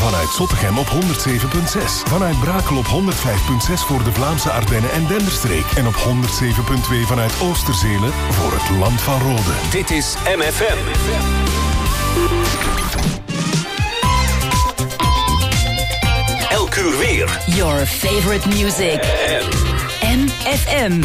Vanuit Zottegem op 107.6. Vanuit Brakel op 105.6 voor de Vlaamse Ardennen en Denderstreek. En op 107.2 vanuit Oosterzele voor het Land van Rode. Dit is MFM. Elk uur weer. Your favorite music. MFM.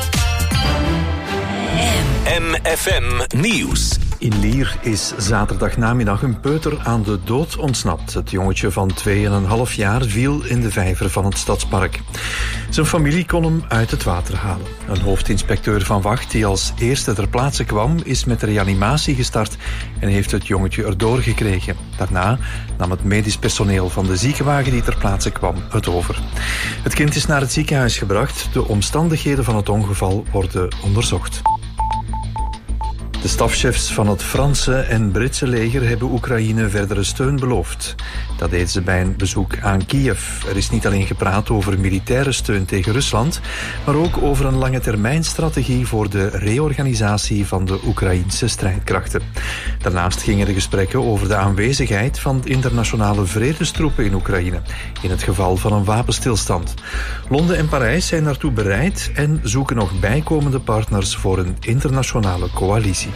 MFM Nieuws. In Lier is zaterdagnamiddag een peuter aan de dood ontsnapt. Het jongetje van 2,5 jaar viel in de vijver van het stadspark. Zijn familie kon hem uit het water halen. Een hoofdinspecteur van wacht die als eerste ter plaatse kwam, is met reanimatie gestart en heeft het jongetje erdoor gekregen. Daarna nam het medisch personeel van de ziekenwagen die ter plaatse kwam het over. Het kind is naar het ziekenhuis gebracht. De omstandigheden van het ongeval worden onderzocht. De stafchefs van het Franse en Britse leger hebben Oekraïne verdere steun beloofd. Dat deden ze bij een bezoek aan Kiev. Er is niet alleen gepraat over militaire steun tegen Rusland, maar ook over een langetermijnstrategie voor de reorganisatie van de Oekraïnse strijdkrachten. Daarnaast gingen de gesprekken over de aanwezigheid van internationale vredestroepen in Oekraïne, in het geval van een wapenstilstand. Londen en Parijs zijn daartoe bereid en zoeken nog bijkomende partners voor een internationale coalitie.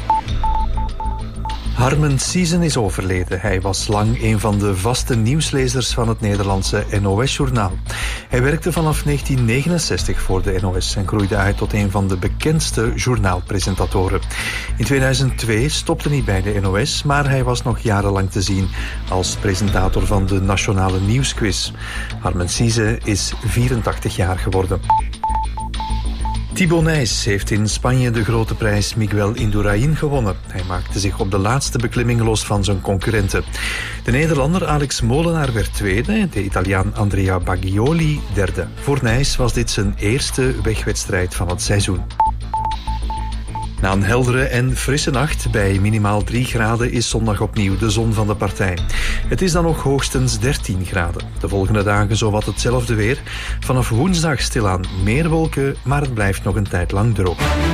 Harmen Siezen is overleden. Hij was lang een van de vaste nieuwslezers van het Nederlandse NOS-journaal. Hij werkte vanaf 1969 voor de NOS en groeide uit tot een van de bekendste journaalpresentatoren. In 2002 stopte hij bij de NOS, maar hij was nog jarenlang te zien als presentator van de Nationale Nieuwsquiz. Harmen Siezen is 84 jaar geworden. Thibaut Nys heeft in Spanje de grote prijs Miguel Indurain gewonnen. Hij maakte zich op de laatste beklimming los van zijn concurrenten. De Nederlander Alex Molenaar werd tweede, de Italiaan Andrea Baggioli derde. Voor Nys was dit zijn eerste wegwedstrijd van het seizoen. Na een heldere en frisse nacht bij minimaal 3 graden is zondag opnieuw de zon van de partij. Het is dan nog hoogstens 13 graden. De volgende dagen zowat hetzelfde weer. Vanaf woensdag stilaan meer wolken, maar het blijft nog een tijd lang droog.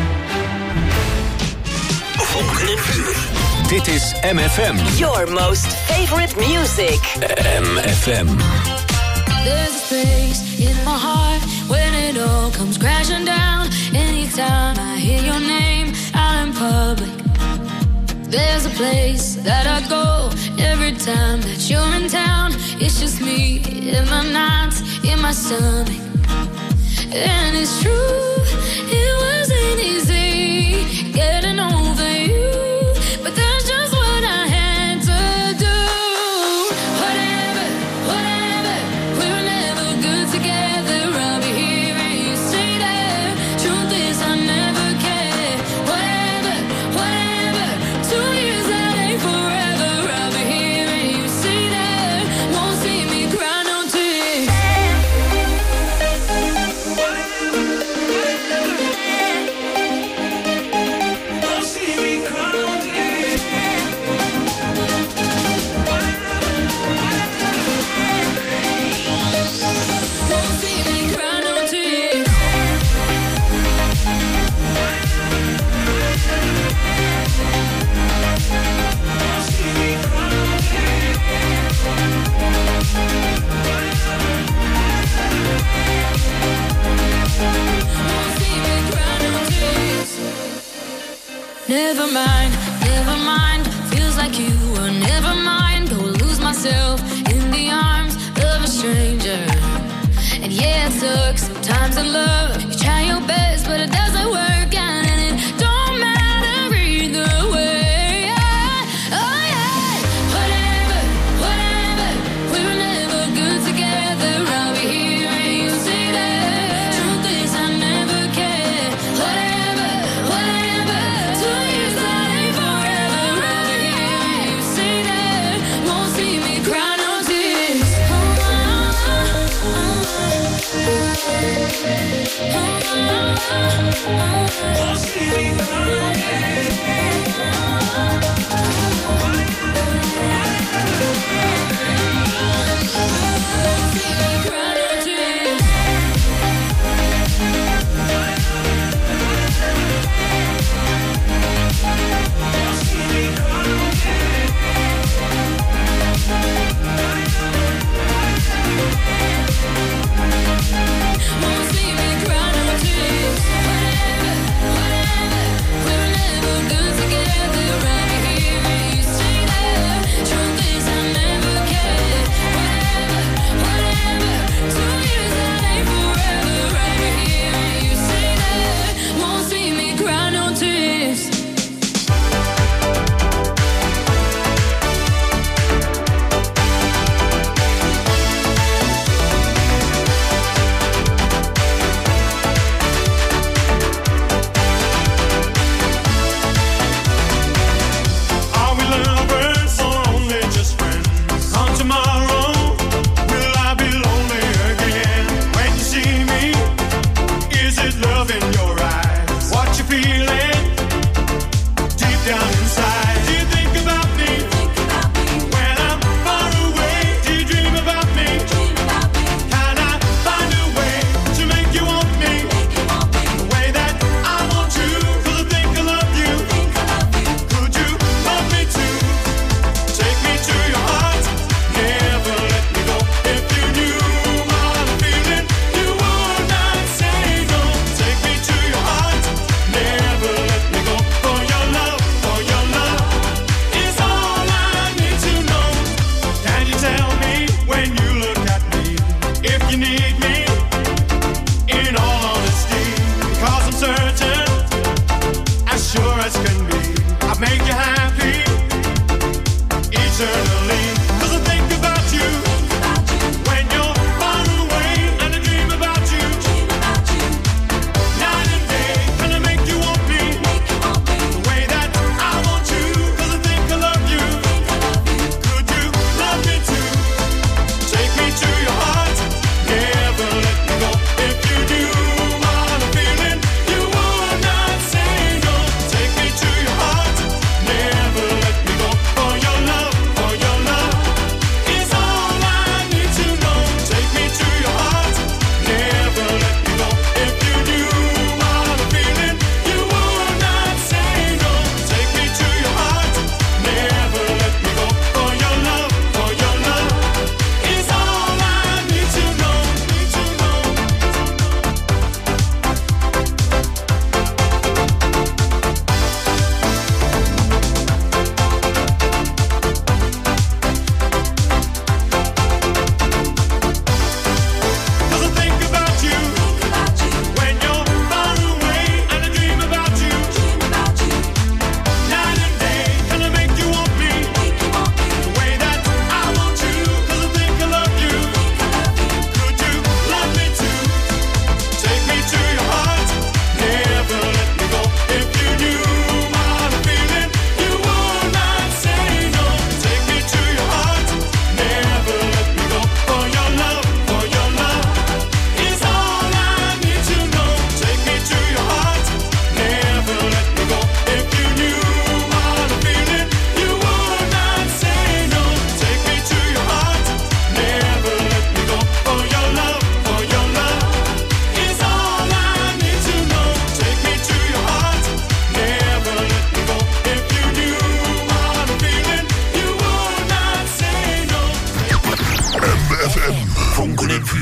Volgende uur. Dit is MFM. Your most favorite music. MFM. There's a space in my heart when it all comes crashing down. Anytime I hear your name out in public, there's a place that I go every time that you're in town. It's just me in my nights, in my stomach. And it's true, it wasn't easy getting over you, but that's just what I had to do. Whatever, whatever, we were never good together. I'll be here and you say that. Truth is I never cared. Whatever, whatever, 2 years that ain't forever. I'll be here and you say that. Won't see me cry no tears. Won't see me cry no tears. Won't see me cry no tears. Never mind, never mind. Feels like you were never mind. Go lose myself in the arms of a stranger. And yeah, it sucks sometimes in love. You try your best, but it doesn't work out, and it don't matter either way. Oh yeah, whatever, whatever. We were never good together. I'll be here and you say that. Truth is I never cared. Whatever, whatever. 2 years that ain't forever. I'll be here and you say that. Won't see me cry no tears. Won't see me cry no tears.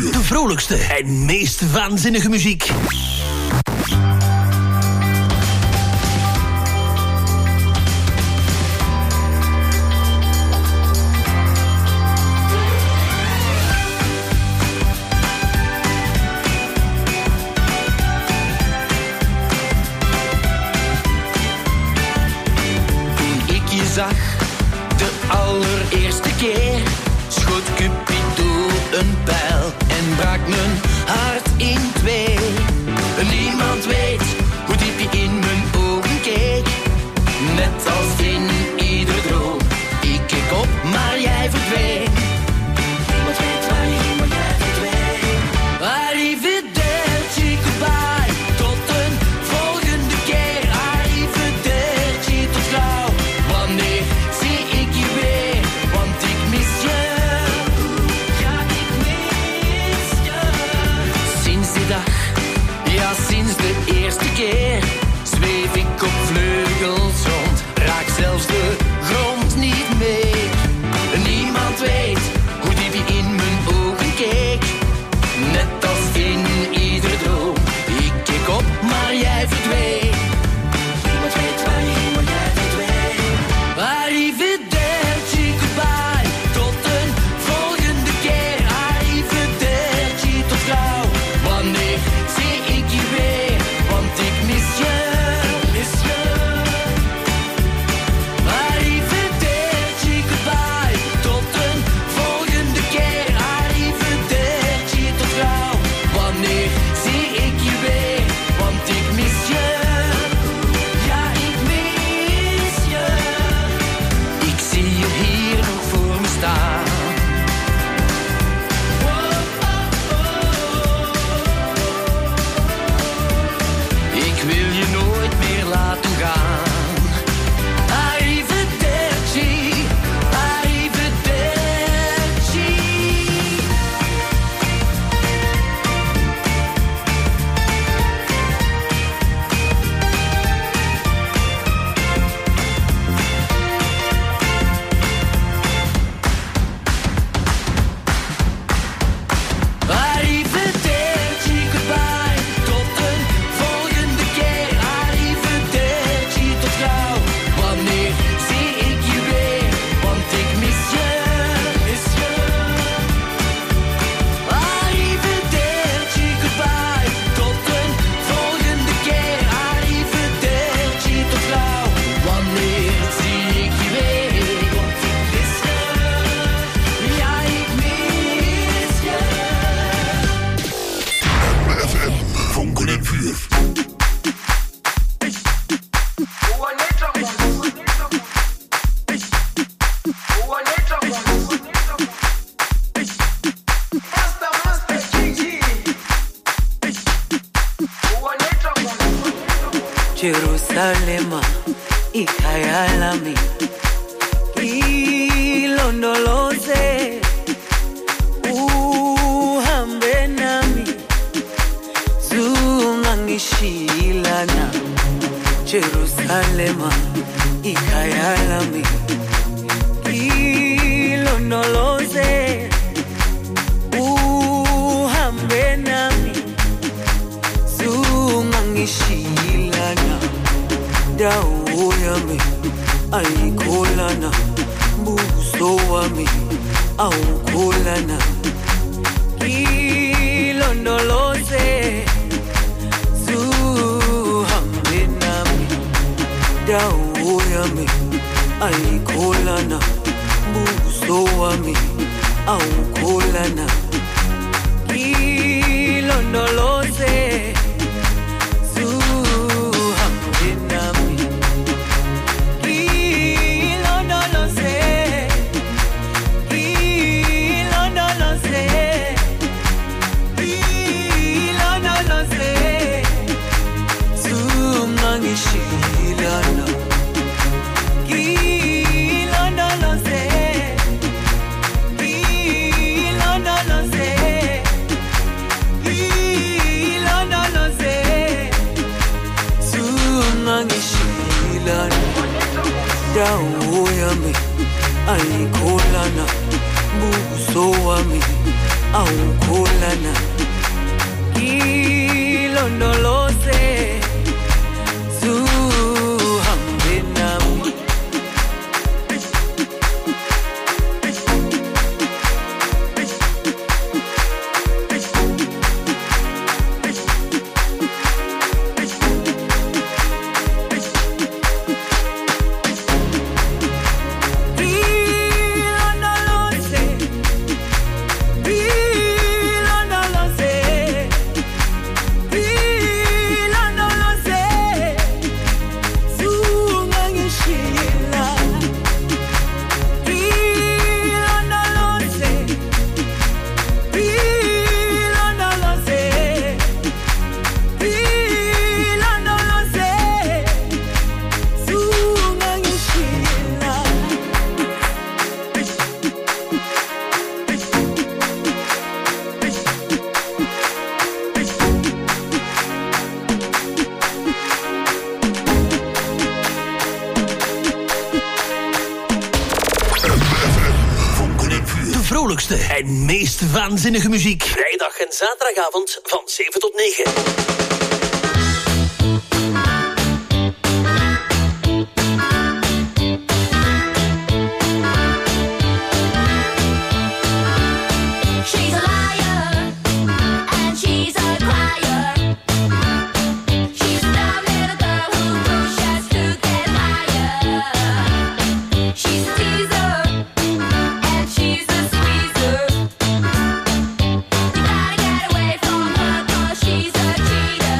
De vrolijkste en meest waanzinnige muziek. Zag de allereerste keer schoot Cupido een pijl en brak mijn hart in twee. Niemand weet hoe diep je in mijn ogen keek, net als in ieder droom. Ik keek op, maar jij verdween. Niemand weet waar je ging, maar jij verdween. Arrivederci, goodbye, tot een volgende keer. Arrivederci, tot gauw. Wanneer zie ik je weer, want ik mis je. Ja, ik mis je. Sinds die dag, ja, sinds de eerste keer, zweef ik op vleugels rond, raak zelfs de grond niet meer. Niemand weet hoe diep je in mijn ogen keek, net als in ieder droom. Ik keek op, maar jij verdween. Niemand weet waar je ging, maar jij verdween. Arrivederci, goodbye, tot een volgende keer. Arrivederci, tot gauw. Wanneer zie ik je weer, want ik mis je. Mis je. Arrivederci, goodbye, tot een volgende keer. Arrivederci, tot gauw. Wanneer zie ik je weer, want ik mis je. Ja, ik mis je. Ik zie je hier nog voor me staan. Ik wil je nooit meer laten gaan. Arrivederci, arrivederci. Arrivederci, goodbye, tot een volgende keer. Arrivederci, tot gauw. Wanneer zie ik je weer, want ik mis je. Mis je. Arrivederci, goodbye, tot een volgende keer. Arrivederci, tot gauw. Wanneer zie ik je weer, want ik mis je. Ja, ik mis je. FM, vonken en vuur. Jerusalema, ikhaya lami, ilondoloze, uhambe nami, zungangishilana. Jerusalema, ikhaya lami, ilondoloze, uhambe nami, zungangishilana. Dawo yami ayikholana, buso wami awukholana. Ilondoloze, zuhambe nami. Dawo yami ayikholana, buso wami awukholana. Ilondoloze, Shilana, Ilondoloze, Ilondoloze, Ilondoloze, Sungangishilana. Dawo yami ayikholana, buso wami awukholana ilondoloze zuhambe nami En meest waanzinnige muziek. Vrijdag en zaterdagavond van 7 tot 9. She's a cheater.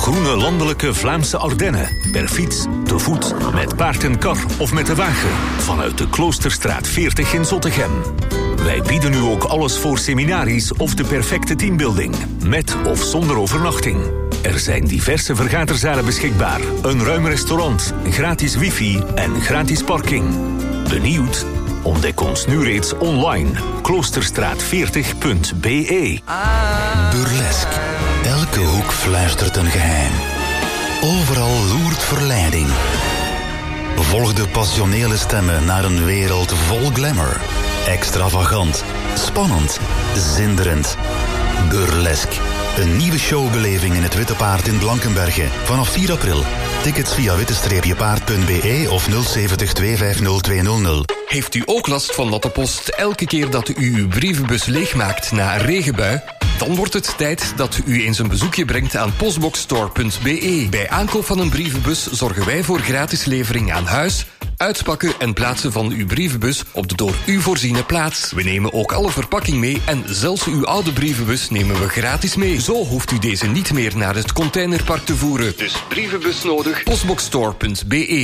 groene landelijke Vlaamse Ardennen. Per fiets, te voet, met paard en kar of met de wagen. Vanuit de Kloosterstraat 40 in Zottegem. Wij bieden u ook alles voor seminaries of de perfecte teambuilding. Met of zonder overnachting. Er zijn diverse vergaderzalen beschikbaar. Een ruim restaurant, gratis wifi en gratis parking. Benieuwd? Ontdek ons nu reeds online. Kloosterstraat40.be. Burlesque. Elke hoek fluistert een geheim. Overal loert verleiding. Volg de passionele stemmen naar een wereld vol glamour. Extravagant, spannend, zinderend. Burlesque. Een nieuwe showbeleving in het Witte Paard in Blankenberge. Vanaf 4 april. Tickets via witte-paard.be of 070 250 200. Heeft u ook last van natte post elke keer dat u uw brievenbus leegmaakt na een regenbui? Dan wordt het tijd dat u eens een bezoekje brengt aan postboxstore.be. Bij aankoop van een brievenbus zorgen wij voor gratis levering aan huis, uitpakken en plaatsen van uw brievenbus op de door u voorziene plaats. We nemen ook alle verpakking mee en zelfs uw oude brievenbus nemen we gratis mee. Zo hoeft u deze niet meer naar het containerpark te voeren. Dus brievenbus nodig, postboxstore.be.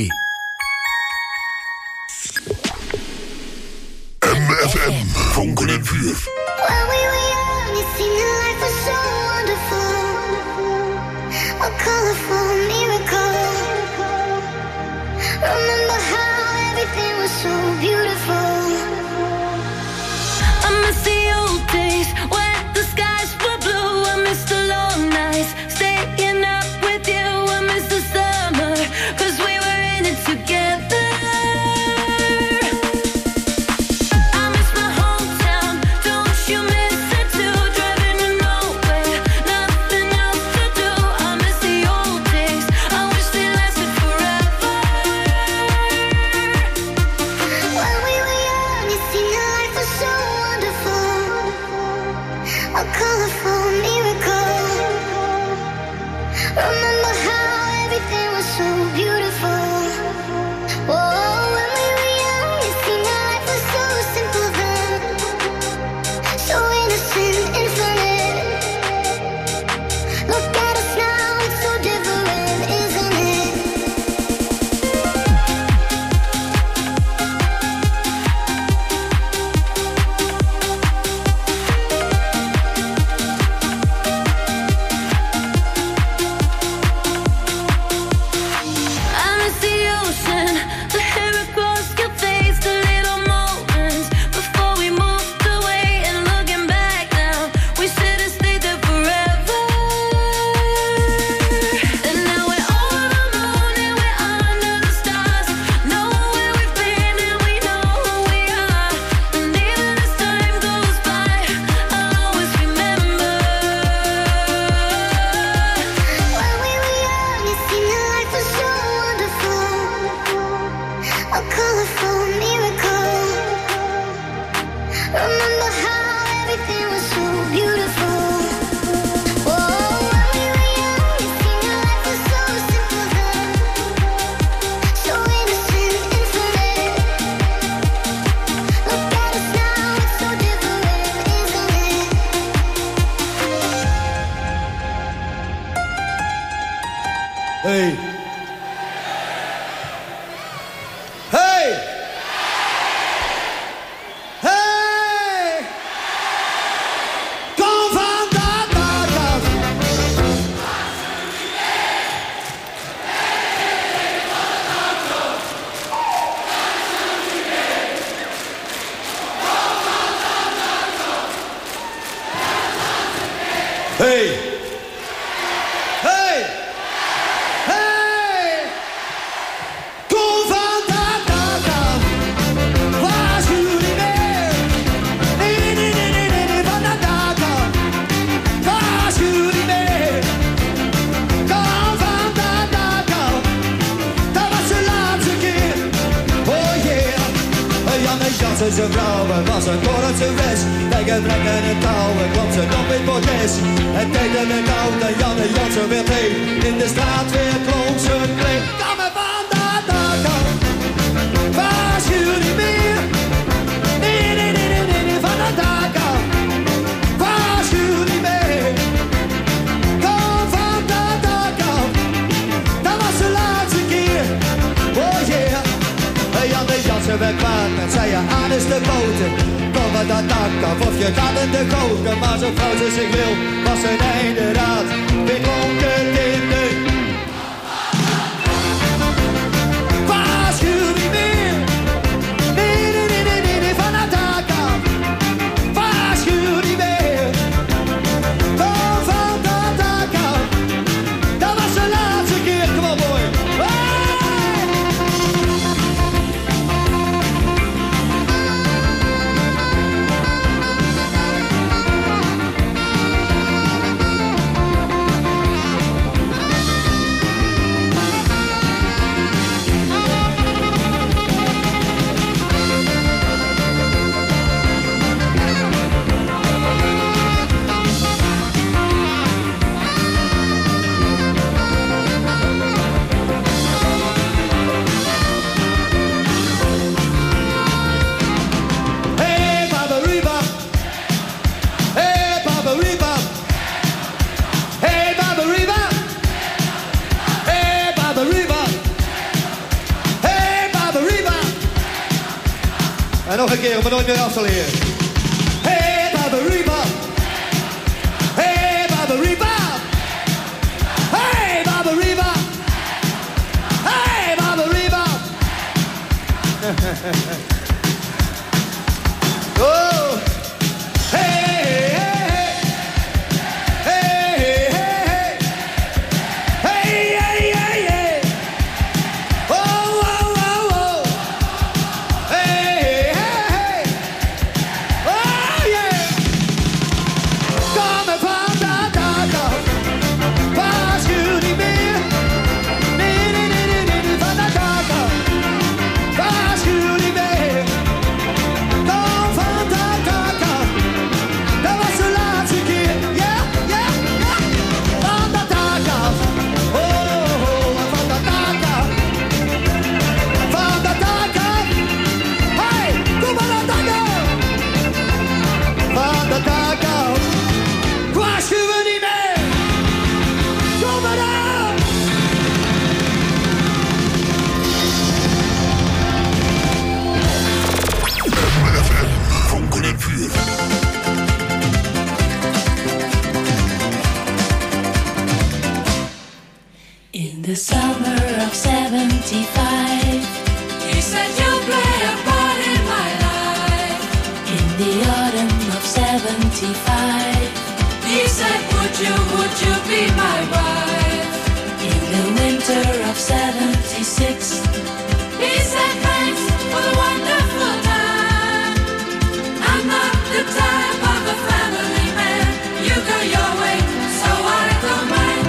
MFM, vonken en vuur. A colorful miracle. Remember how everything was so beautiful. I miss the old days when the skies were blue. I miss the long nights staying up with you. I miss the summer 'cause we were in it together. Ze vrouwen was een kortseres. Wij gebrekken het touwen, want ze nog in bordes. Het deden met oud en Janne Jansen weer heen. In de straat weer klonk zijn kreet. Kom maar van dat dak af. Was jullie meer? Nee, nee, nee, nee, nee, nee, van dat dak af. Was jullie meer? Kom van dat dak af. met dat dak af of je gaat in de koken. Maar zo vrouw ze zich wil, was ze inderdaad weer dronken in de... Waarschuw niet meer, nee, van dat dak af. Waarschuw niet meer, kom van dat dak af. Dat was de laatste keer, kom op boy. En nog een keer om het nooit meer af te leren. Hey Baberiba, hey Baberiba, hey Baberiba, hey Baberiba. Oh, hey, hey, hey, hey, hey, hey, hey, hey, oh, oh, oh, oh, hey. In the summer of 75, he said you'll play a part in my life. In the autumn of 75, he said would you be my wife? In the winter of 76, he said thanks for the wonderful time. I'm not the type of a family man. You go your way, so I go mine.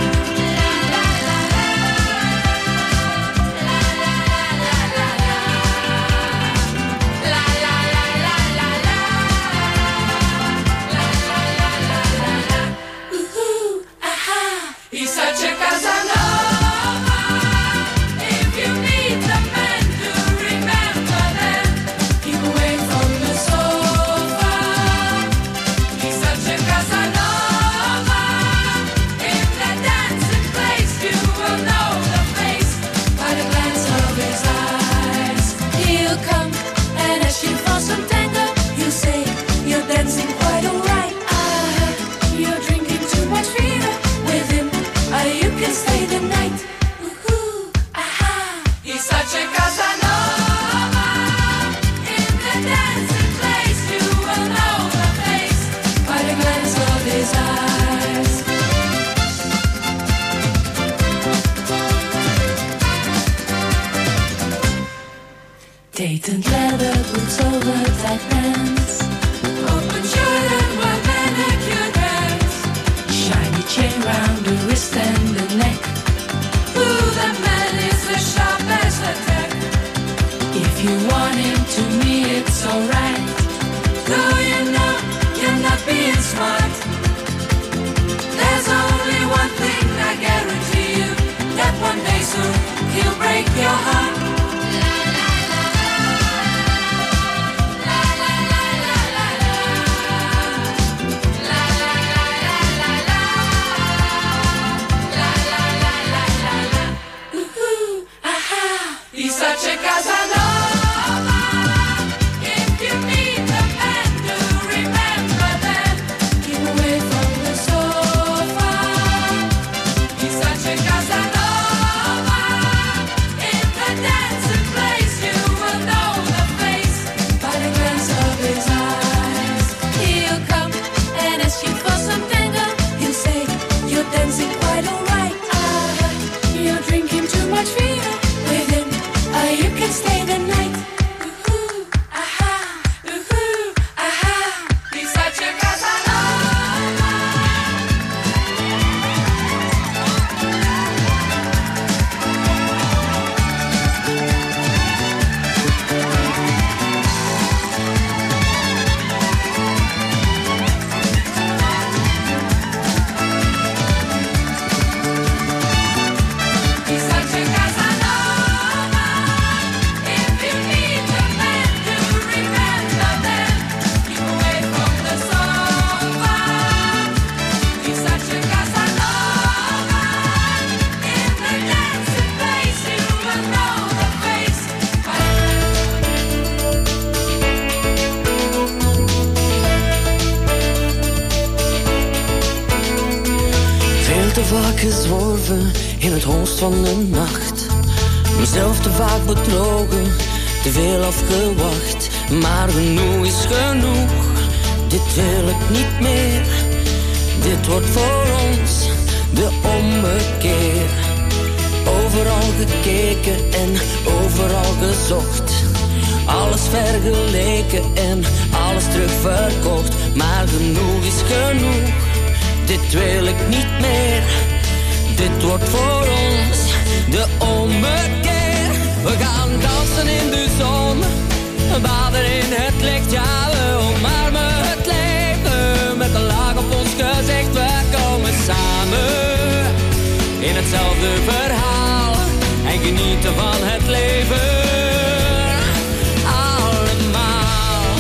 He's such a Casanova. If you need the man to remember them, keep away from the sofa. He's such a Casanova. In the dancing place, you will know the face by the glance of his eyes. He'll come and ask you for some tango. He'll say you're dancing quite alright. You're drinking too much fever with him. You can stay the night. Ooh, aha. He's such a Casanova. In the dancing place, you will know the face by the glance of his eyes. Dated leather boots over tight pants, open shirt and well manicured hands, shiny chain round the wrist and the neck. Ooh, that man is as sharp as a tack. If you want him to me, it's alright. Though you know you're not being smart. There's only one thing I guarantee you, that one day soon he'll break your heart. for some tango. You say you're dancing quite alright. You're drinking too much vino with him. You can stay the night. Ooh, aha, he's such a Casanova. He's such a Casanova. If you need a man to remember them, keep away from the sofa. He's such a Casanova. In the dancing place, you will know the face. Veel te vaak gezworven in het holst van de nacht. Mezelf te vaak bedrogen, te veel afgewacht. Maar genoeg is genoeg, dit wil ik niet meer. Dit wordt voor ons de ommekeer. Overal gekeken en overal gezocht. Alles vergeleken en alles terugverkocht. Maar genoeg is genoeg, dit wil ik niet meer. Dit wordt voor ons de ommekeer. We gaan dansen in de zon, baden in het licht. Ja, we omarmen het leven met een laag op ons gezicht. We komen samen in hetzelfde verhaal en genieten van het leven. Allemaal.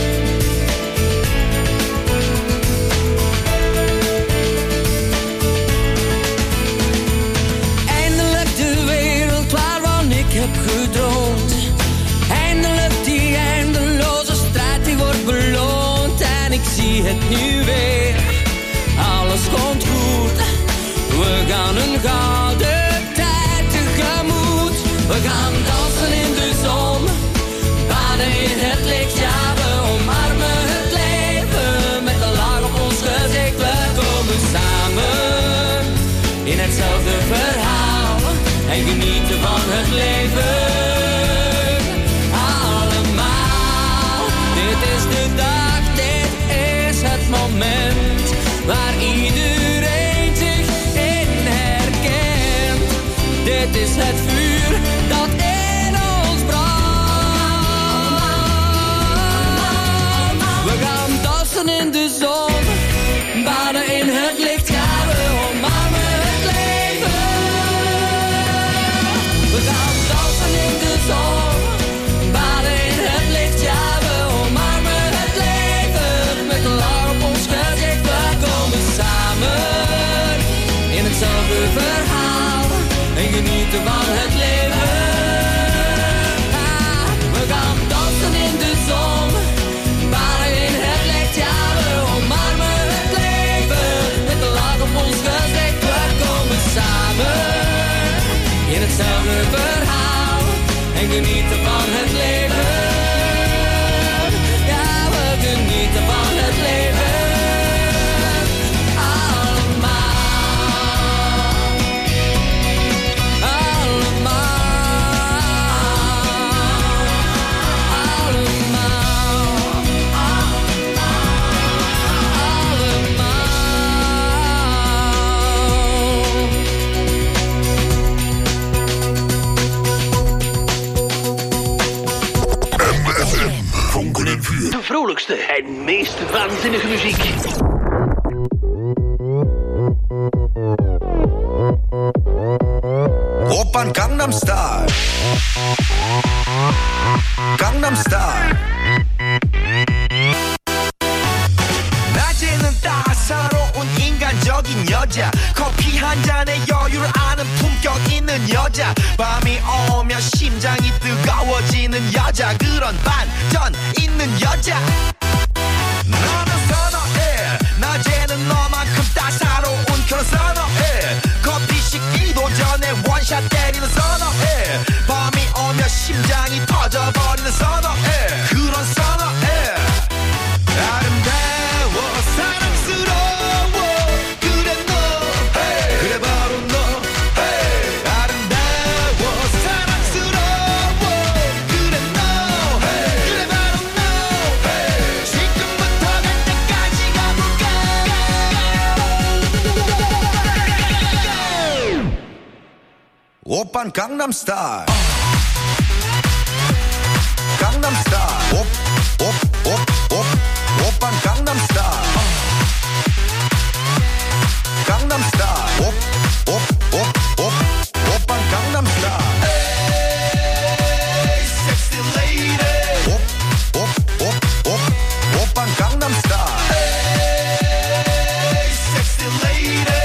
Eindelijk de wereld waarvan ik heb gedroomd. Eindelijk die eindeloze strijd die wordt beloond. En ik zie het nu weer, alles komt goed. We gaan een gouden tijd tegemoet. We gaan dansen in de zon, baden in het licht. Ja, we omarmen het leven met een laag op ons gezicht. We komen samen in hetzelfde verhaal en genieten van het leven. Allemaal, dit is de dag, dit is het moment waar iedereen zich in herkent. Dit is het vuur dat in ons brandt. We gaan dansen in de zon, baden in het licht. Ja, we omarmen het leven. We gaan dansen in de zon, baden in het licht. Ja, we omarmen het leven met een lach op ons gezicht. We komen samen in hetzelfde verhaal en genieten van het leven. We gaan dansen in de zon, baden in het licht. Ja, we omarmen het leven met een lach op ons gezicht. We komen samen in hetzelfde verhaal en genieten van het leven. Ja, we genieten van het leven. De vrolijkste en meest waanzinnige muziek. Oppan Gangnam Style. Gangnam Style. 낮에는 따사로운 인간적인 여자. 커피 한 잔에 여유를 아는 품격 있는 여자. 밤이 오면 심장이 뜨거워지는 여자. 그런 반전 있는 여자. 너는 선호해. 낮에는 너만큼 따사로운 그런 선호해. 커피 식기도 전에 원샷 때리는 선호해. 밤이 오면 심장이 터져버리는 선호해. 그런 선호해. 아름다워 사랑스러워 오빤 강남스타일 강남스타일 오빤 강남스타일 강남스타일 오빤 강남스타일 Hey sexy lady 오빤 강남스타일 Hey sexy lady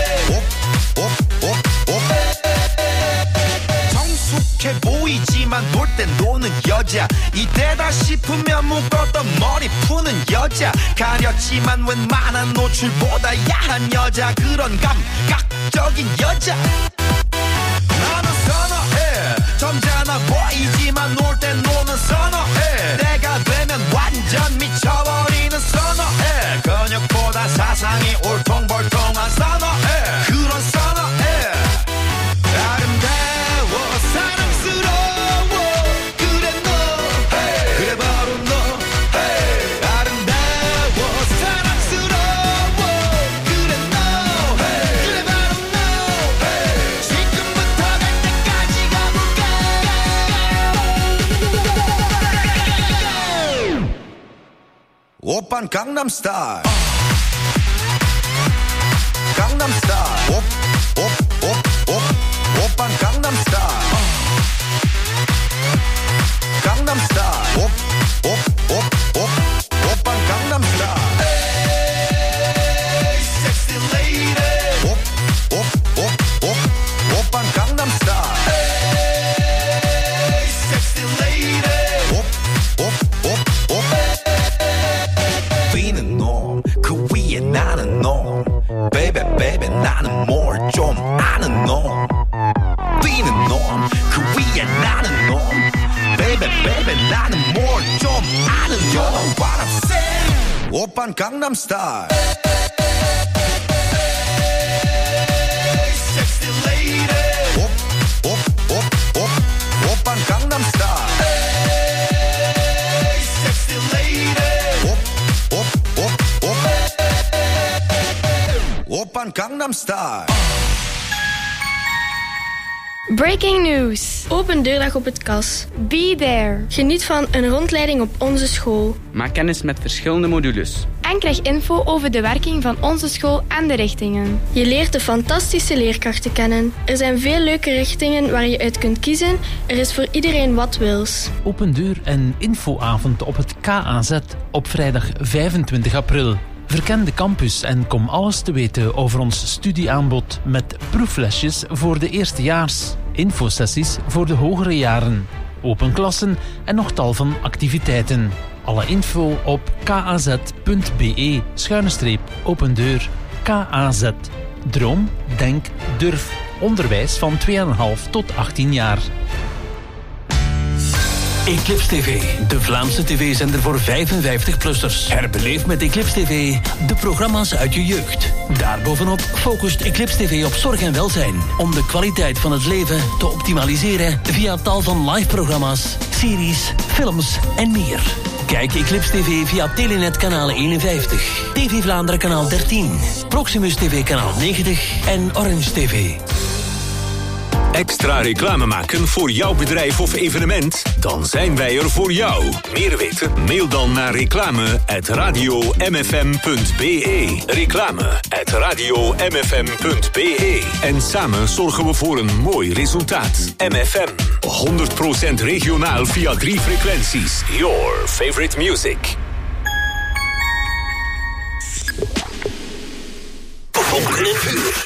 성숙해 보이지만 놀 땐 노는 여자 이때다 싶으면 묶었던 머리 푸는 여자 가렸지만 웬만한 노출보다 야한 여자 그런 감각적인 여자 나는 선어해 점잖아 보이지만 놀 땐 노는 선어해 내가 되면 완전 미쳐버리는 선어해 근육보다 사상이 울퉁불퉁한 선어해 그런 선어해 아름다워 사랑스러워 그래 너 그래 바로 너 아름다워 사랑스러워 그래 너 그래 바로 너 지금부터 갈 때까지 가볼까 오빤 강남스타일 강남스타일 오빤 강남스타일 강남스타일 오빤 강남스타일 Hey sexy lady 오빤 강남스타일 Hey sexy lady 뛰는 놈 그 위에 나는 놈 Baby baby 나는 뭘 좀 아는 놈 뛰는 놈 그 위에 나는 놈 Baby baby 나는 뭘 좀 아는 놈 You know what I'm saying 오빤 강남스타일 Hey sexy lady 오빤 강남스타일 Hey sexy lady 오빤 강남스타일 Breaking news. Open deurdag op het KAS. Be there. Geniet van een rondleiding op onze school. Maak kennis met verschillende modules. En krijg info over de werking van onze school en de richtingen. Je leert de fantastische leerkrachten kennen. Er zijn veel leuke richtingen waar je uit kunt kiezen. Er is voor iedereen wat wils. Open deur en infoavond op het KAZ op vrijdag 25 april. Verken de campus en kom alles te weten over ons studieaanbod met proeflesjes voor de eerstejaars, infosessies voor de hogere jaren, open klassen en nog tal van activiteiten. Alle info op kaz.be/open deur. KAZ. Droom, denk, durf. Onderwijs van 2,5 tot 18 jaar. Eclipse TV, de Vlaamse tv-zender voor 55-plussers. Herbeleef met Eclipse TV de programma's uit je jeugd. Daarbovenop focust Eclipse TV op zorg en welzijn. Om de kwaliteit van het leven te optimaliseren via tal van live-programma's, series, films en meer. Kijk Eclipse TV via Telenet kanaal 51, TV Vlaanderen kanaal 13, Proximus TV kanaal 90 en Orange TV. Extra reclame maken voor jouw bedrijf of evenement? Dan zijn wij er voor jou. Meer weten? Mail dan naar reclame@radiomfm.be. Reclame@radiomfm.be. En samen zorgen we voor een mooi resultaat. MFM. 100% regionaal via 3 frequenties. Your favorite music. Vonken en vuur.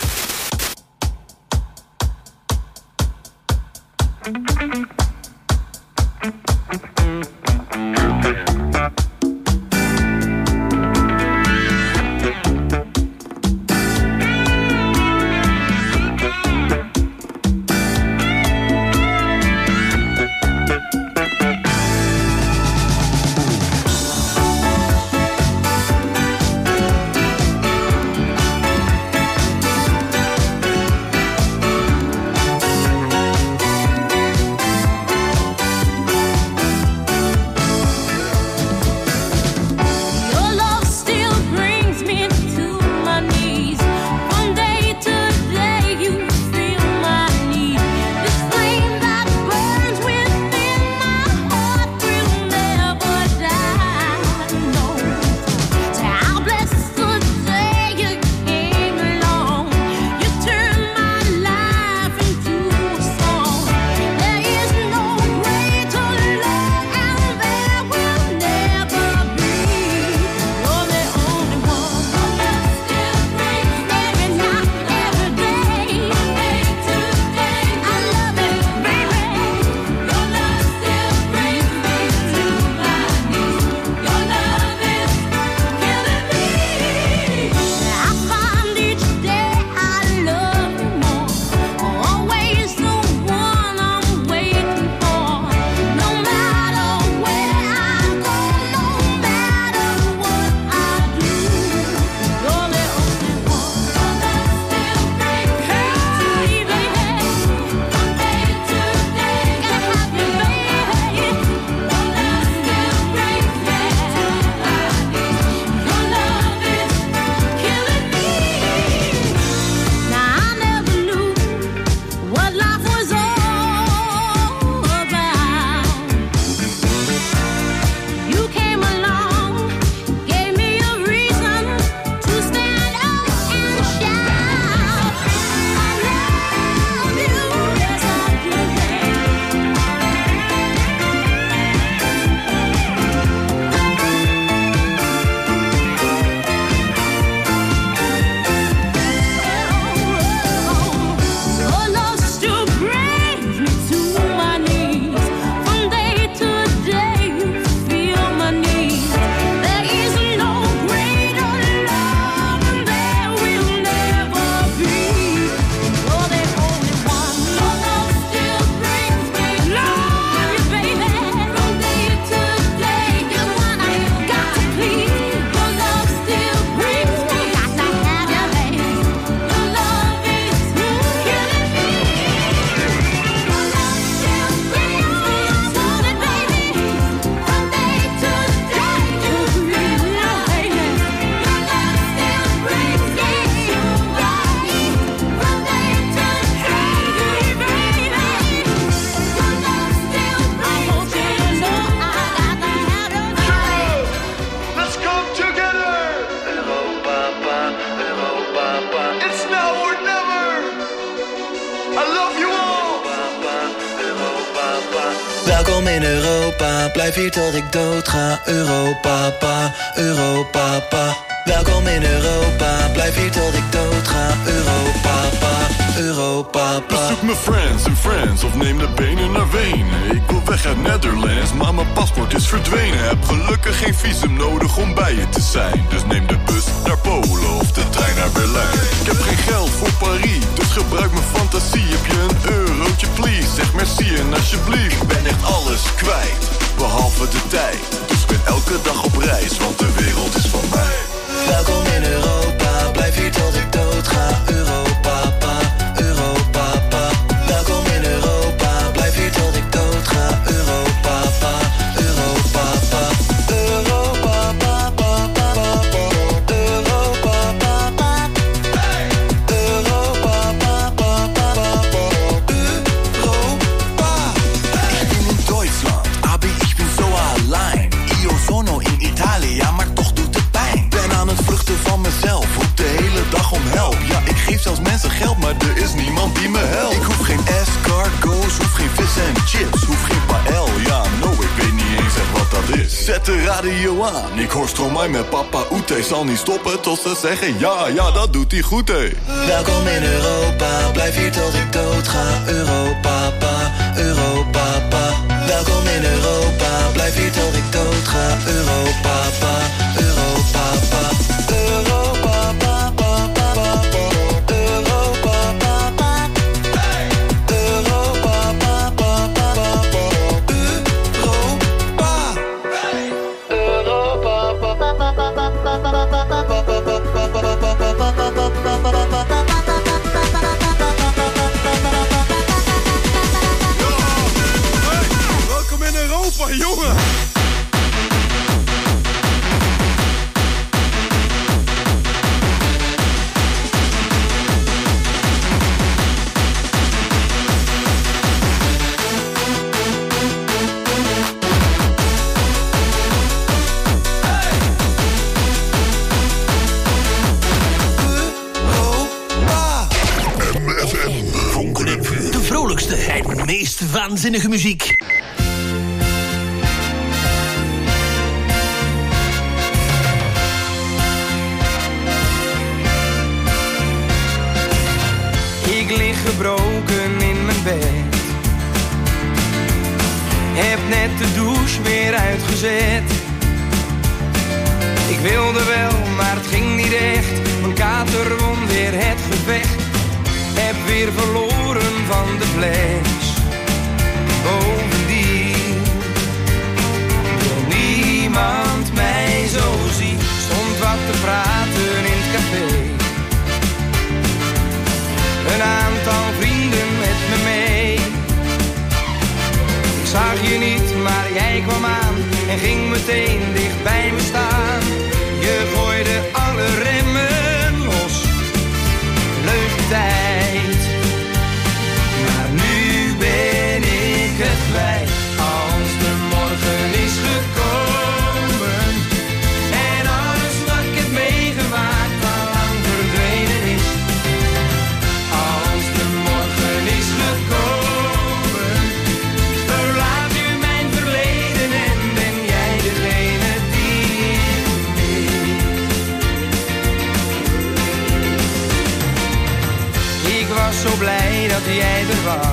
in Europa, blijf hier tot ik dood ga. Europa, pa, Europa, pa. Welkom in Europa, blijf hier tot ik dood ga. Europa, pa, Europa, pa. Bezoek mijn friends en friends of neem de benen naar Wenen. Ik wil weg uit Netherlands, maar mijn paspoort is verdwenen. Heb gelukkig geen visum nodig om bij je te zijn. Dus neem de bus naar Polen of de trein naar Berlijn. Ik heb geen geld voor Paris, dus gebruik mijn fantasie. Heb je een eurotje please, zeg merci en alsjeblieft. Ik ben echt alles kwijt, behalve de tijd. Dus ik ben elke dag op reis, want de wereld is van mij. Welkom in Europa, blijf hier tot ik dood ga. Europa, pa, Europa, pa. Welkom in Europa, blijf hier tot ik dood ga. Europa, pa, Europa, pa. Europa, pa, pa, pa, pa. Europa, pa, pa. Europa, pa, pa, pa, pa. Europa. Ich bin in Deutschland, aber ich bin so allein. Io sono in Italia, maar toch doet het pijn. Ben aan het vluchten van mezelf, roep de hele dag om help. Ja, ik geef zelfs mensen geld, maar er is niemand die me helpt. Ik hoef geen escargots, hoef geen vis en chips, hoef geen paella, no, ik weet niet eens echt wat dat is. Zet de radio aan, ik hoor Stromae met Papa Oete. Zal niet stoppen tot ze zeggen ja, dat doet hij goed, hé. Welkom in Europa, blijf hier tot ik dood ga. Europa, pa, Europa, pa. Welkom in Europa, blijf hier tot ik dood ga. Europa, pa, Europa, pa. Europa, pa, pa, pa, pa. Europa, pa, pa. Europa, pa, pa, pa, pa. Welkom in Europa, jongen! De vrolijkste en meest waanzinnige muziek. Ik lig gebroken in mijn bed. Heb net de douche weer uitgezet. Ik wilde wel, maar het ging niet echt. Mijn kater won weer het gevecht. Heb weer verloren van de fles. Bovendien wil niemand mij zo zien. Stond wat te praten in het café. Een aantal vrienden met me mee. Ik zag je niet, maar jij kwam aan en ging meteen dicht bij me staan. Je gooide alle remmen los. Leuke tijd, maar nu ben ik het kwijt. Als de morgen is gekomen en alles wat ik heb meegemaakt al lang verdwenen is. Als de morgen is gekomen, verlaat u mijn verleden en ben jij degene die ik mis. Ik was zo blij dat jij er was.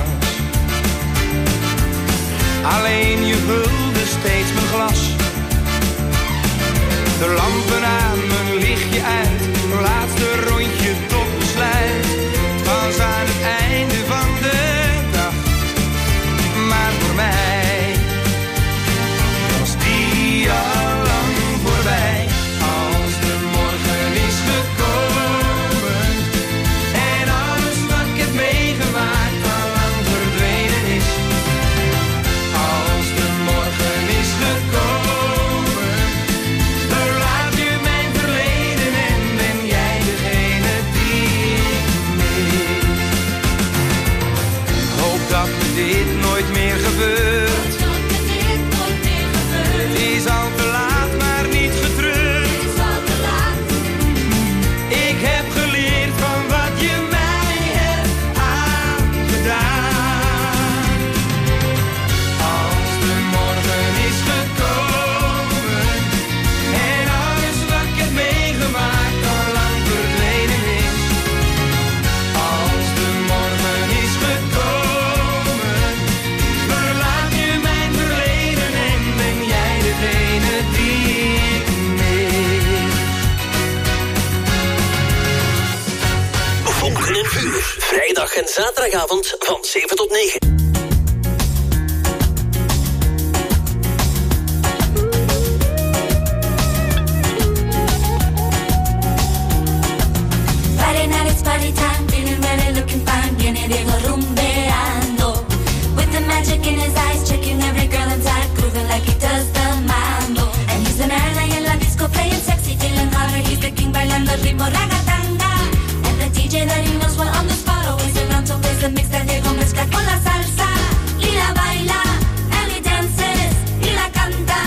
Alleen je vulde steeds mijn glas. De lampen aan, mijn lichtje uit. Een laatste rondje tot besluit. Het was aan het einde van de dag. Maar voor mij was die al lang voorbij. Als de morgen is gekomen en alles wat ik heb meegemaakt al lang verdwenen is. Als de morgen is gekomen, verlaat je mijn verleden en ben jij de Vonken en Vuur. Vrijdag en zaterdagavond van 7 tot 9. Friday night, it's party time, feeling ready, looking fine, viene Diego rumbeando. With the magic in his eyes, checking every girl inside, grooving like he does the mambo. And he's an early in la disco, playing sexy, feeling hotter, he's the king, bailando el ritmo ragatanga. And the DJ that he knows well on the spot, always around to play the mix that Diego mezcla con la salsa. Y la baila, and he dances, y la canta.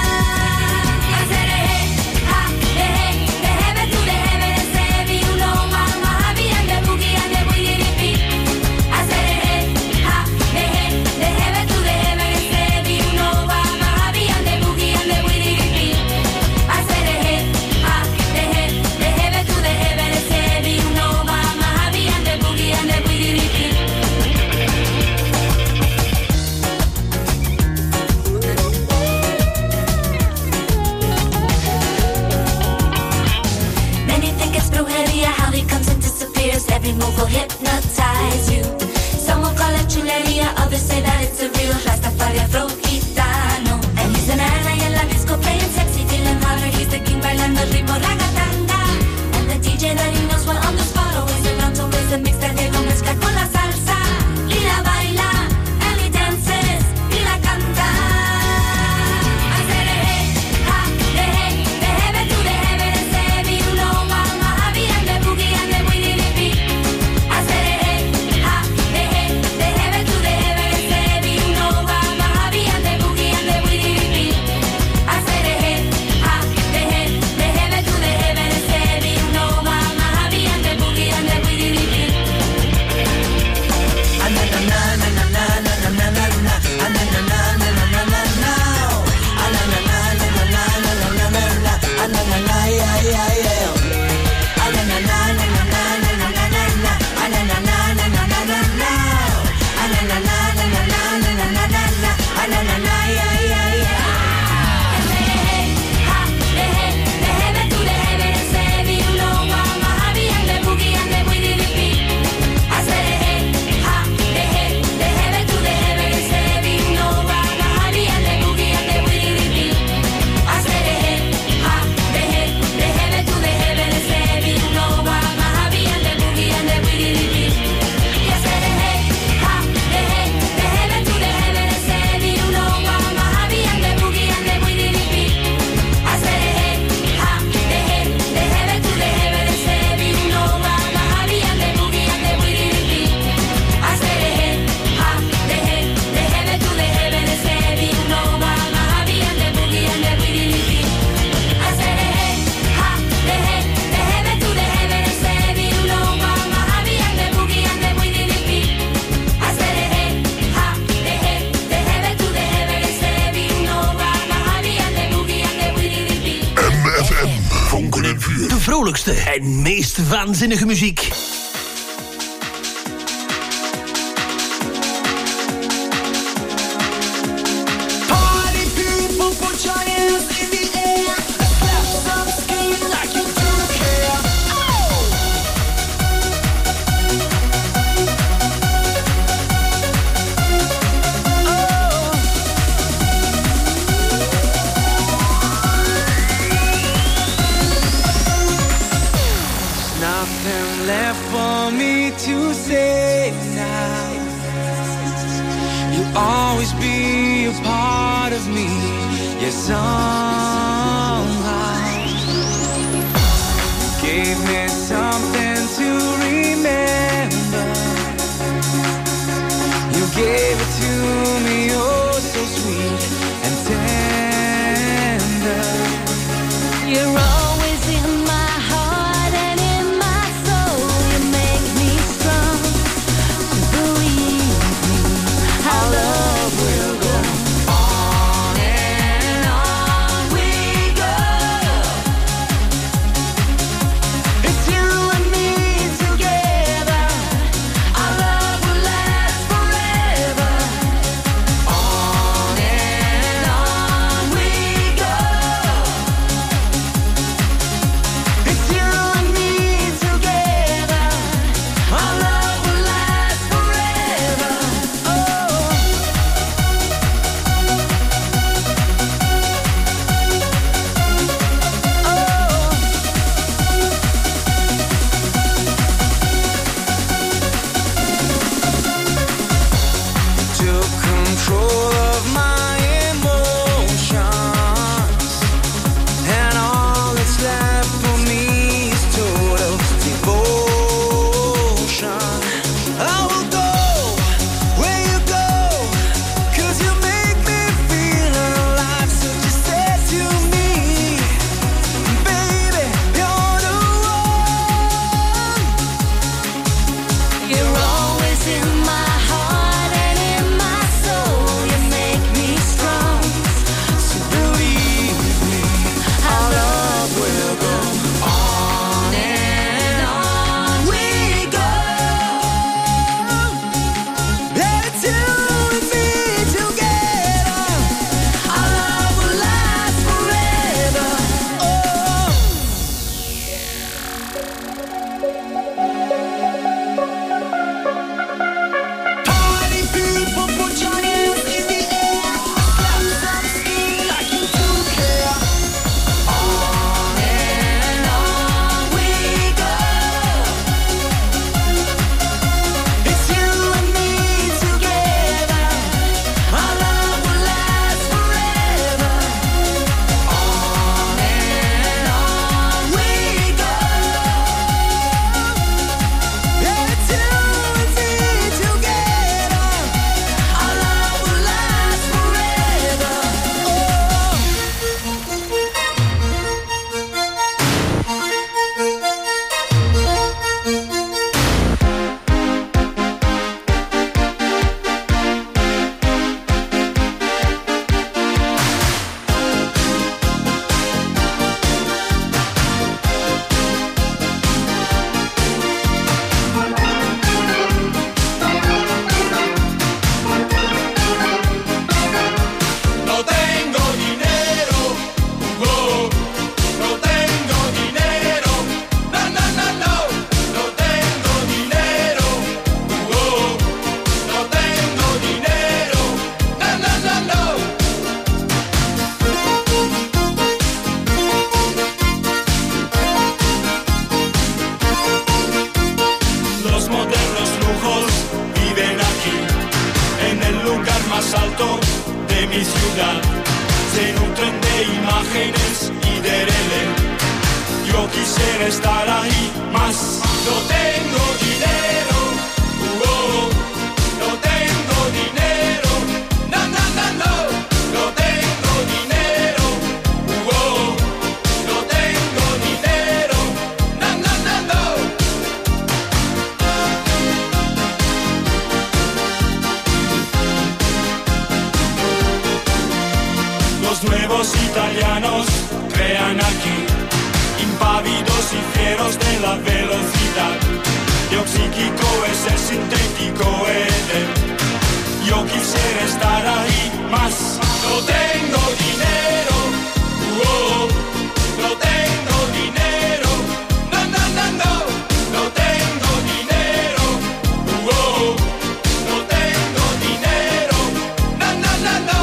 Every move will hypnotize you. Some will call it chuleria, others say that it's a real Rastafari Afro Gitano. And he's an ally in la disco, playing sexy, feeling hotter. He's the king, bailando el ritmo ragatanga. And the DJ that he knows well on the spot, always around to raise the mix that Diego mezcla con la salsa. Y la baila, and he dances, y la canta. I said hey, ha, de hey, de heaven to the heaven, and say me you know mama, happy and the boogie and the witty beat. De vrolijkste en meest waanzinnige muziek. Left for me to say now. You'll always be a part of me. Yes, somehow you gave me something to remember. You gave it to me, oh, so sweet and tender. You're always in my heart and in my soul. You make me strong to believe me. Our love will go on and on we go. It's los modernos lujos viven aquí, en el lugar más alto de mi ciudad. Se nutren de imágenes y de relé. Yo quisiera estar ahí, más no tengo dinero. No tengo dinero. No, no, no, no. No tengo dinero. No tengo dinero. No, no, no, no. Los nuevos italianos crean aquí, impávidos y fieros de la velocidad. Yo psíquico es el sintético Eden. Yo quisiera estar ahí, más no tengo dinero. No tengo dinero. No, no, no, no. No tengo dinero. No tengo dinero. No, no, no, no.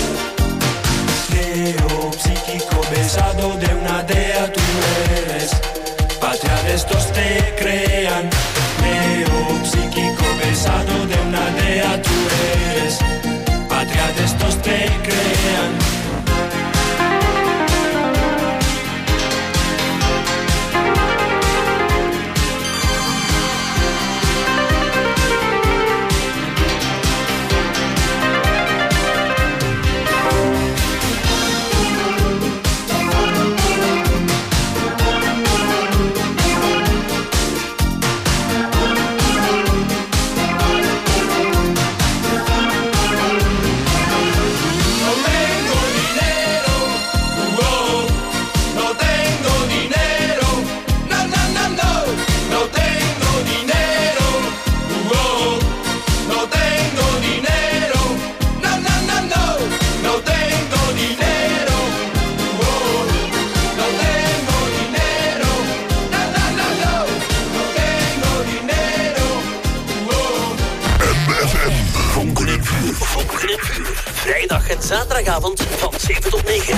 Psíquico pesado de una dea tú eres. Patria de estos te crean. Psíquico pesado de una dea tú eres. Patria de estos te crean. Vrijdag en zaterdagavond van 7 tot 9.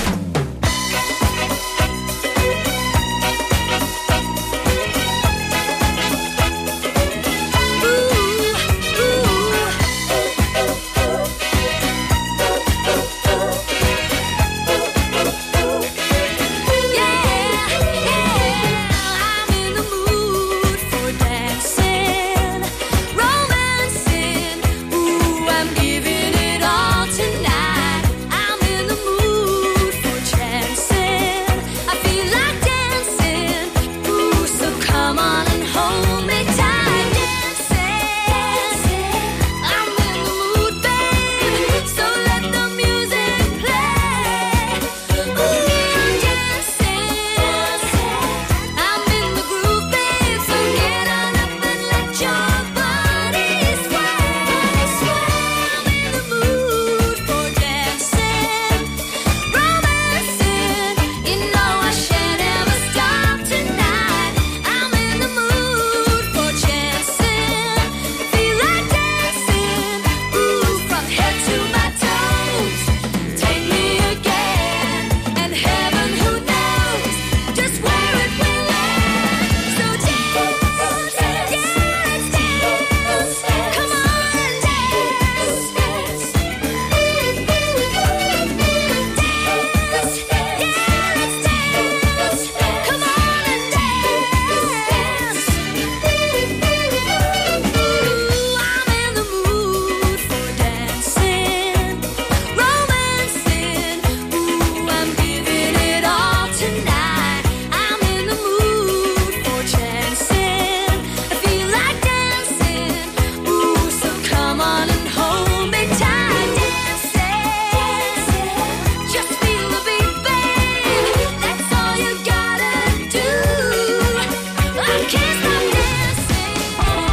Your